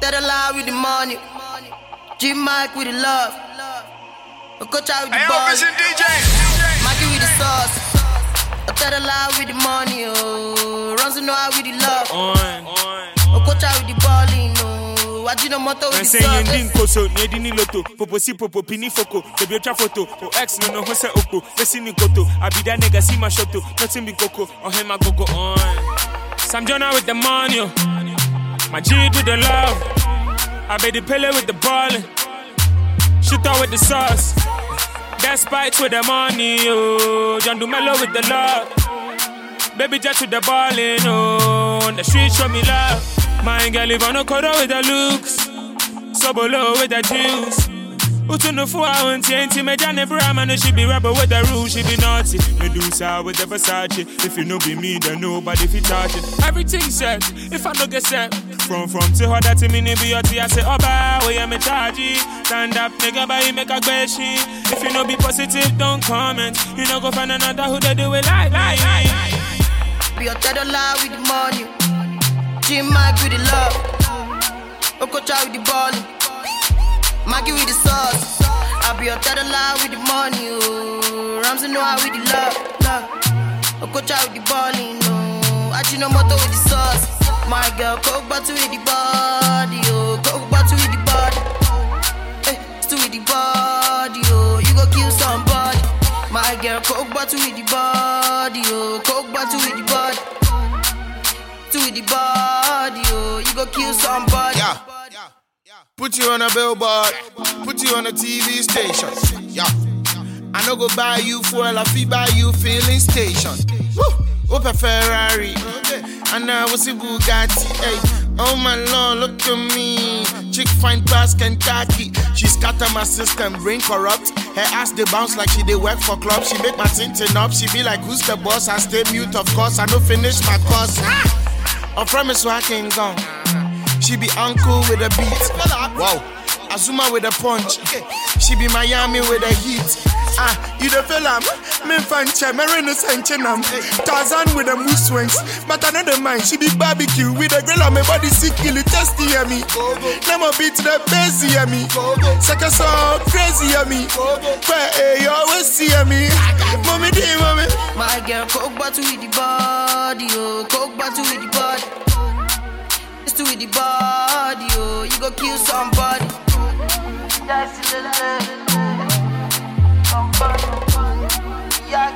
tell the lie with the money. G Mike with the love. Coach out with the ball. Mikey with the sauce. I tell the lie with the money. Oh, runs to know how with the love. Coach out with the balling. Oh, I do no motor with the sauce. Saying you didn't so near the loto. Popo si popo pini foco. The beauty photo. Oh ex no who say oko. Listen ni koto. I be that nigga see my shoto. Nothing be coco. Or him I go on. Sam Jonah with the money. My G with the love. I bet the Pele with the ballin'. Shoot out with the sauce. That Spikes with the money, oh. John Dumelo with the love. Baby Jet with the ballin', oh. On the street show me love. My girl live on a corridor with the looks. Sobolo with the juice. Utu no fu I want TNT. Me Johnny Brahma, no she be rebel with the rules. She be naughty. Medusa with the Versace. If you no be me, then nobody fi touch it. Everything set. If I no get set. From to her that me be your tea. I say, Oba, where you me charge it? Stand up, nigga, but you make a question. If you no be positive, don't comment. You no go find another who they do it like. Be a tell the lie with the money. G Mike with the love. Coach out with the ball. Maggie with the sauce. I be a tell the lie with the money. Oh, Ramsey know how with the love. Coach out with the balling. Oh, I do no motor with the sauce. My girl, coke bottle with the body, oh, coke bottle with the body, still with the body, oh, you go kill somebody. My girl, coke bottle with the body, oh, coke bottle with the body, still with the body, oh, you go kill somebody. Yeah. Put you on a billboard, put you on a TV station. Yeah. I no go buy you fuel, I feel buy you filling station. Woo! Open Ferrari, and now I was a Bugatti. Hey, oh my lord, look at me. Chick fine pass Kentucky. She scatter my system, brain corrupt. Her ass they bounce like she they work for club. She make my tintin up. She be like, who's the boss? I stay mute, of course. I don't finish my course. On premise so I can go. She be uncle with a beat. Wow. Azuma with a punch. She be Miami with a heat. You the fella, me fancha, me renaissance nam. Tarzan with a moose swings, but another mind. She be barbecue with a grill on my body sick, kill it, testy me. Never beat the busy me. Second so crazy me. Where you always see me. Mommy, dear mommy. My girl, coke bottle with the body, oh, coke bottle with the body. It's to with the body, oh, you go kill somebody. That's it, somebody. Yeah,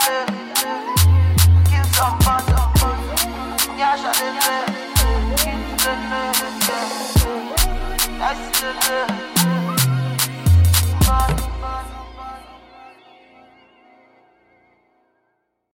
kill somebody. Yeah, shut it. That's it.